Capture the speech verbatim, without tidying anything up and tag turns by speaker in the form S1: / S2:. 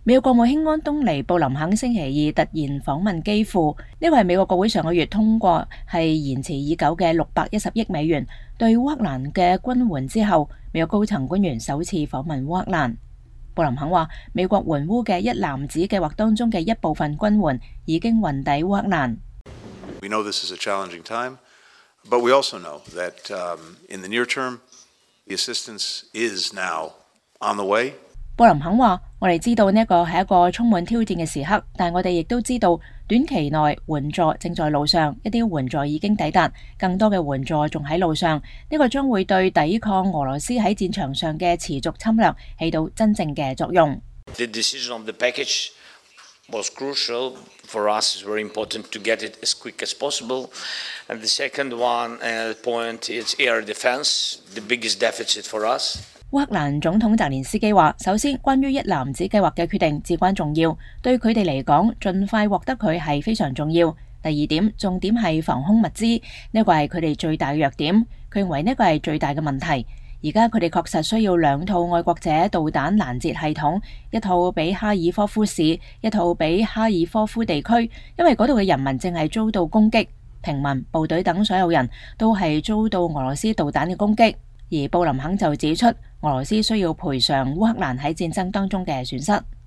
S1: 美國國務卿安東尼布林肯星期二突然訪問基輔，呢個係美國國會上個月通過係延遲已久嘅六百一十億美元對烏克蘭嘅軍援之後，美國高層官員首次訪問烏克蘭。布林肯話，美國援烏嘅一籃子計劃當中嘅一部分軍援已經運抵烏克蘭。
S2: We know this is a challenging time, but we also know that um, in the near term, the assistance is now on the way.
S1: 布林肯話：我哋知道呢一個係一個充滿挑戰嘅時刻，但我哋亦都知道短期內援助正在路上，一啲援助已經抵達，更多嘅援助仲喺路上。呢、這個將會對抵抗俄羅斯喺戰場上嘅持續侵略起到真正嘅作用。
S3: The decision of the package was crucial for us. It's very important to get it as quick as possible. And the second one uh, point is air defense, the biggest deficit for us.
S1: 烏克蘭總統澤連斯基話：首先，關於一籃子計劃嘅決定至關重要，對佢哋嚟講，盡快獲得佢係非常重要。第二點，重點係防空物資，呢個係佢哋最大嘅弱點。佢認為呢個係最大嘅問題。而家佢哋確實需要兩套愛國者導彈攔截系統，一套俾哈爾科夫市，一套俾哈爾科夫地區，因為嗰度嘅人民正係遭到攻擊，平民、部隊等所有人都係遭到俄羅斯導彈嘅攻擊。而布林肯就指出，俄羅斯需要賠償烏克蘭喺戰爭當中嘅損失。